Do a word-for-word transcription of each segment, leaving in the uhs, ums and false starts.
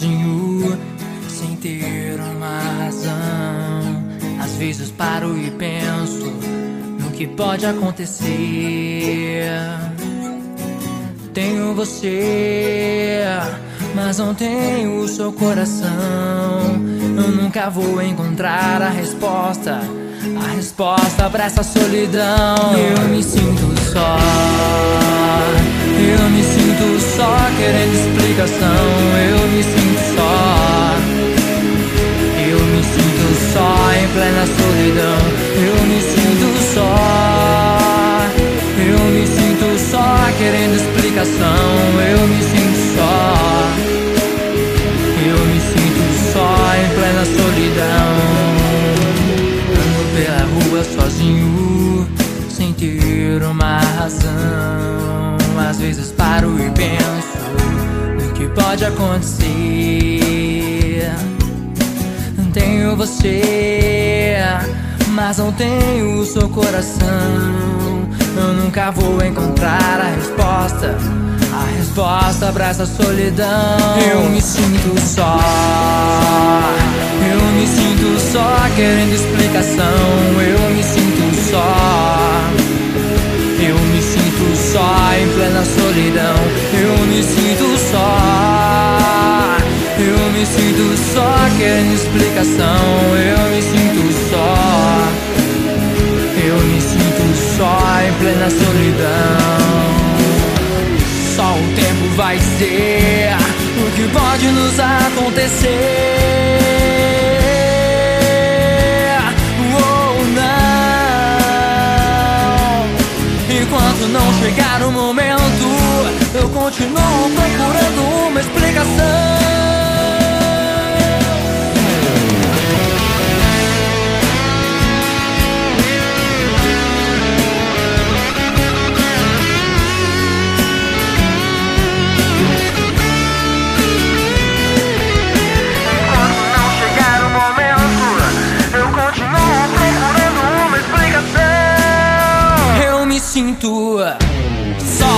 sozinho, sem ter uma razão. Às vezes paro e penso no que pode acontecer. Tenho você, mas não tenho o seu coração. Eu nunca vou encontrar a resposta, a resposta pra essa solidão. Eu me sinto só, eu me sinto só, querendo explicação. Eu me sinto só, eu me sinto só, em plena solidão. Eu me sinto só, eu me sinto só, querendo explicação. Eu me sinto só, eu me sinto só, em plena solidão. Ando pela rua sozinho, sem ter uma razão. Às vezes paro e penso no que pode acontecer. Tenho você, mas não tenho o seu coração. Eu nunca vou encontrar a resposta, a resposta pra essa solidão. Eu me sinto só, eu me sinto só, querendo explicação. Eu me sinto só, eu me sinto só, em plena solidão. Eu me sinto só, eu me sinto só, querendo explicação. Eu me sinto só, eu me sinto só, em plena solidão. Só o tempo vai dizer o que pode nos acontecer ou não. Enquanto não chegar o momento, eu continuo procurando uma explicação. Sinto só,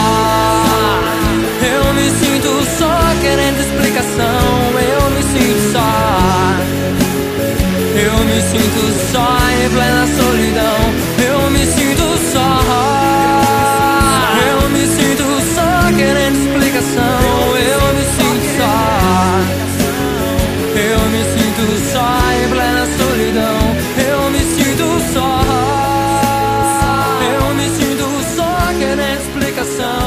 eu me sinto só, querendo explicação. Eu me sinto só, eu me sinto só, em plena solidão. Eu me sinto só, eu me sinto só, querendo explicação. Eu me sinto só, eu me sinto só, em plena solidão. Eu me sinto só, querendo explicação.